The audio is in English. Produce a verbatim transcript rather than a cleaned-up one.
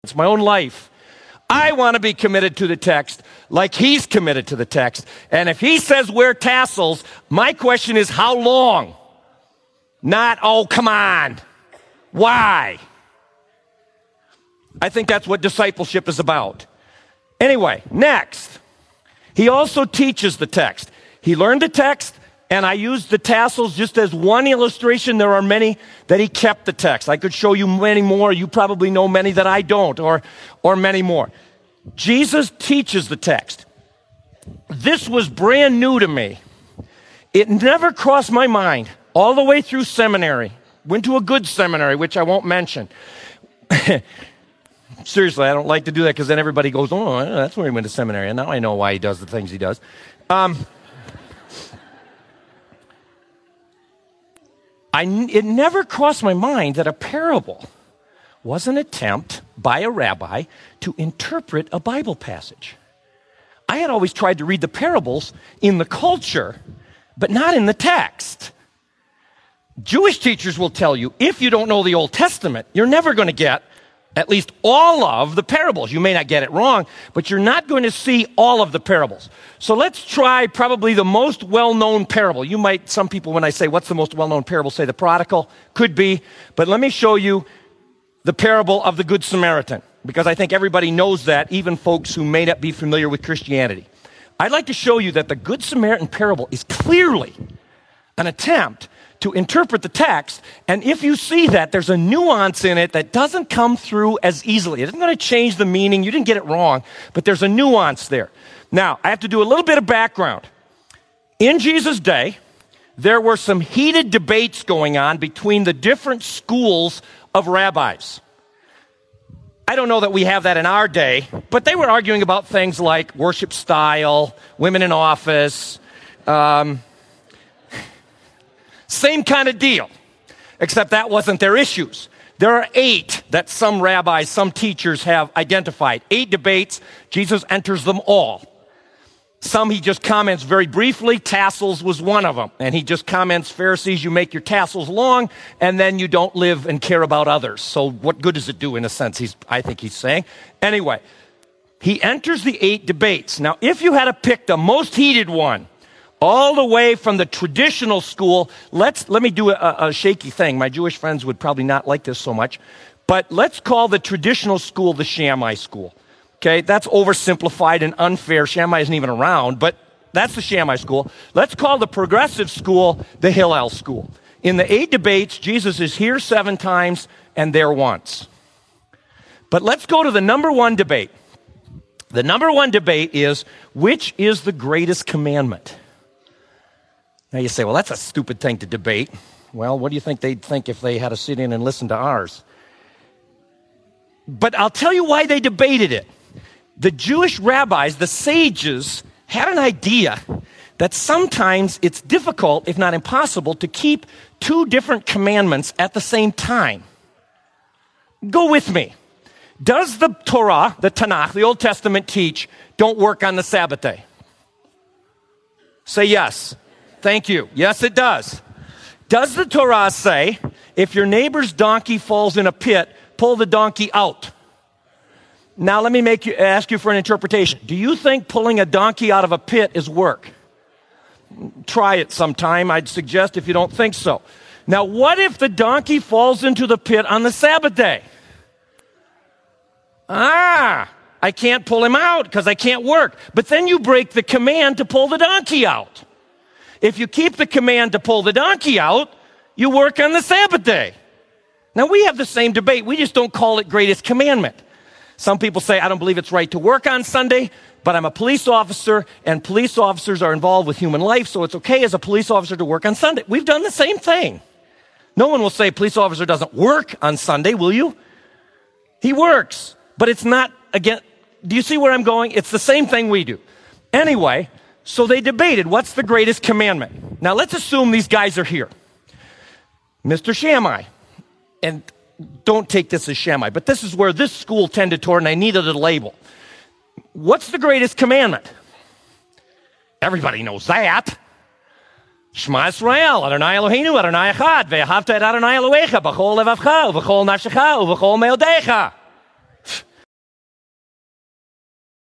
It's my own life. I want to be committed to the text like he's committed to the text. And if he says wear tassels, my question is how long? Not, oh, come on. Why? I think that's what discipleship is about. Anyway, next. He also teaches the text. He learned the text, and I used the tassels just as one illustration. There are many that he kept the text. I could show you many more. You probably know many that I don't, or, or many more. Jesus teaches the text. This was brand new to me. It never crossed my mind all the way through seminary. Went to a good seminary, which I won't mention. Seriously, I don't like to do that because then everybody goes, oh, that's where he went to seminary. And now I know why he does the things he does. Um, I, it never crossed my mind that a parable was an attempt by a rabbi to interpret a Bible passage. I had always tried to read the parables in the culture, but not in the text. Jewish teachers will tell you, if you don't know the Old Testament, you're never going to get at least all of the parables. You may not get it wrong, but you're not going to see all of the parables. So let's try probably the most well-known parable. You might, some people, when I say, what's the most well-known parable, say the prodigal. Could be. But let me show you the parable of the Good Samaritan, because I think everybody knows that, even folks who may not be familiar with Christianity. I'd like to show you that the Good Samaritan parable is clearly an attempt to interpret the text, and if you see that, there's a nuance in it that doesn't come through as easily. It isn't going to change the meaning. You didn't get it wrong, but there's a nuance there. Now, I have to do a little bit of background. In Jesus' day, there were some heated debates going on between the different schools of rabbis. I don't know that we have that in our day, but they were arguing about things like worship style, women in office, um, same kind of deal, except that wasn't their issues. There are eight that some rabbis, some teachers have identified. Eight debates. Jesus enters them all. Some he just comments very briefly. Tassels was one of them. And he just comments, Pharisees, you make your tassels long, and then you don't live and care about others. So what good does it do, in a sense, he's, I think he's saying. Anyway, he enters the eight debates. Now, if you had to pick the most heated one, all the way from the traditional school, let's let me do a, a shaky thing. My Jewish friends would probably not like this so much, but let's call the traditional school the Shammai school. Okay, that's oversimplified and unfair. Shammai isn't even around, but that's the Shammai school. Let's call the progressive school the Hillel school. In the eight debates, Jesus is here seven times and there once. But let's go to the number one debate. The number one debate is, which is the greatest commandment? Now you say, well, that's a stupid thing to debate. Well, what do you think they'd think if they had to sit in and listen to ours? But I'll tell you why they debated it. The Jewish rabbis, the sages, had an idea that sometimes it's difficult, if not impossible, to keep two different commandments at the same time. Go with me. Does the Torah, the Tanakh, the Old Testament teach, don't work on the Sabbath day? Say yes. Thank you. Yes, it does. Does the Torah say, if your neighbor's donkey falls in a pit, pull the donkey out? Now let me make you ask you for an interpretation. Do you think pulling a donkey out of a pit is work? Try it sometime, I'd suggest, if you don't think so. Now, what if the donkey falls into the pit on the Sabbath day? Ah, I can't pull him out because I can't work. But then you break the command to pull the donkey out. If you keep the command to pull the donkey out, you work on the Sabbath day. Now, we have the same debate. We just don't call it greatest commandment. Some people say, I don't believe it's right to work on Sunday, but I'm a police officer, and police officers are involved with human life, so it's okay as a police officer to work on Sunday. We've done the same thing. No one will say police officer doesn't work on Sunday, will you? He works, but it's not, again, do you see where I'm going? It's the same thing we do. Anyway, so they debated, what's the greatest commandment? Now, let's assume these guys are here. Mister Shammai, and don't take this as Shammai, but this is where this school tended toward, and I needed a label. What's the greatest commandment? Everybody knows that. Shema Yisrael, Adonai Eloheinu, Adonai Echad, ve'ahavta et Adonai Elohecha, b'chol levavcha, u'b'chol nafshecha, u'b'chol me'odecha.